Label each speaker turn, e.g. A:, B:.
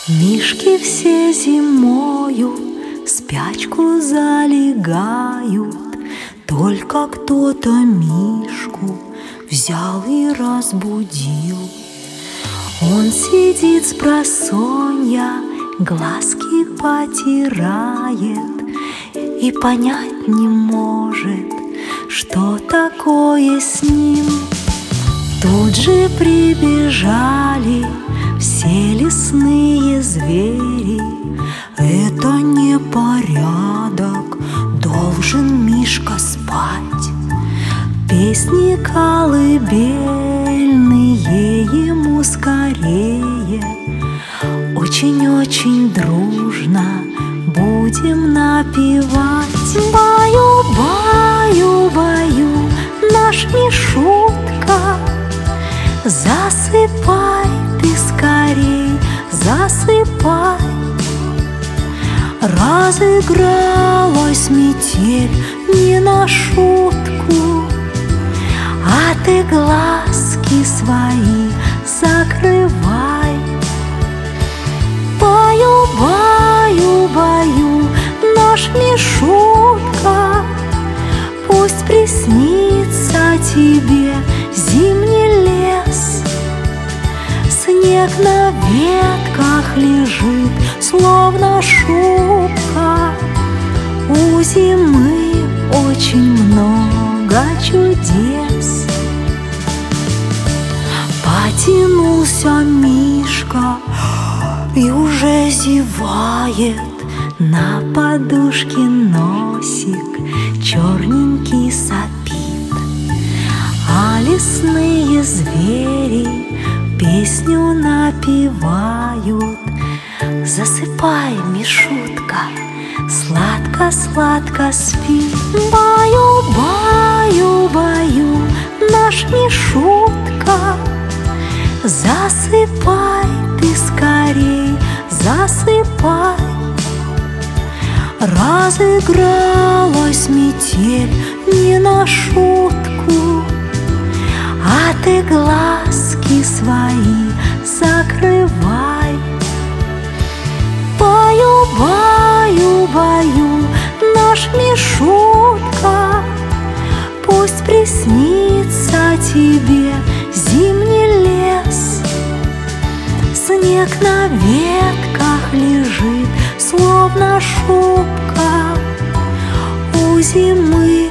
A: Мишки все зимою в спячку залегают, только кто-то Мишку взял и разбудил. Он сидит спросонья, глазки потирает и понять не может, что такое с ним. Тут же прибежали все лесные звери. Это не порядок, должен Мишка спать. Песни колыбельные ему скорее, очень-очень дружно будем напевать. Баю, баю, баю, наш Мишутка, засыпай ты скорей, засыпай. Разыгралась метель не на шутку, а ты глазки свои закрывай. Баю, баю, баю, наш Мишутка, пусть приснится тебе зимний лес. Снег на ветках лежит, словно шубка. У зимы очень много чудес. Потянулся Мишка и уже зевает, на подушке носик черненький сопит. А лесные звери песню напевают. Засыпай, Мишутка, сладко-сладко спи. Баю, баю, баю, наш Мишутка, засыпай ты скорей, засыпай. Разыгралась метель не на шутку, а ты глазки свои закрывай. Баю, баю, баю, наш Мишутка, пусть приснится тебе зимний лес. Снег на ветках лежит, словно шубка. У зимы